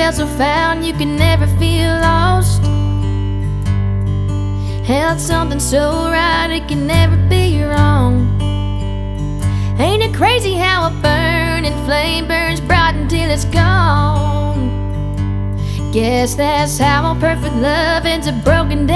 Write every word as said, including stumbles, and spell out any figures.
felt so found you can never feel lost. Held something so right it can never be wrong. Ain't it crazy how a burning flame burns bright until it's gone? Guess that's how all perfect love ends up broken